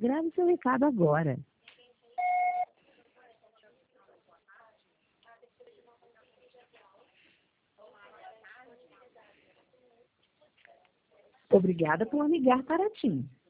Grave seu recado agora. Obrigada por ligar para a TIM.